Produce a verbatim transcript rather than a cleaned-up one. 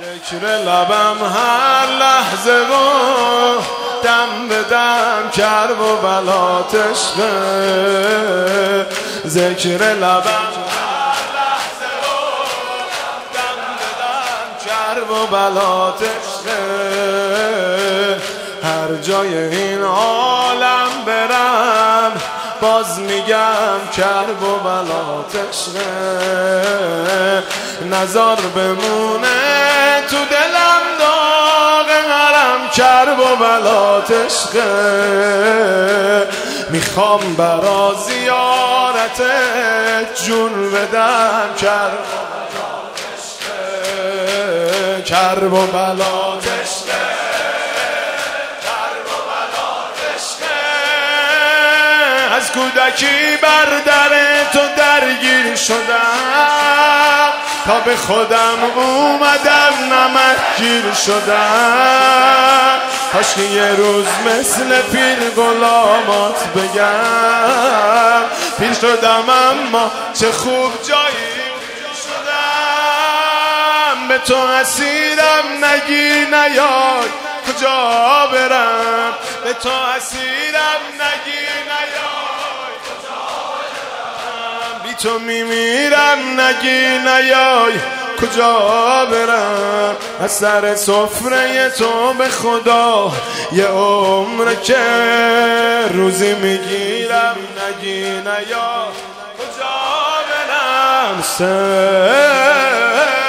ذکر لبم هر لحظه و دم به دم کرب و بلات عشقه. ذکر لبم هر لحظه و دم به دم کرب و بلات عشقه. هر جای این عالم برم باز میگم کرب و بلات عشقه. نزار بمونه تو دلم داغ حرم کرب و بلات عشقه. میخوام برا زیارتت جون بدم کرب و بلات عشقه. کرب و بلات عشقه. از کودکی بر در تو درگیر شدم تا به خودم اومدم نمکگیر شدم. کاش که یه روز مثل پیر غلامات بگم پیر شدم اما چه خوب جایی شدم. به تو اسیرم نگی نیای کجا برم. به تو اسیرم نگی نیای کجا برم. بی تو میمیرم نگی نیای کجا برم. از سر سفره تو به خدا یه عمر که روزی میگیرم نگی نیای کجا برم. سه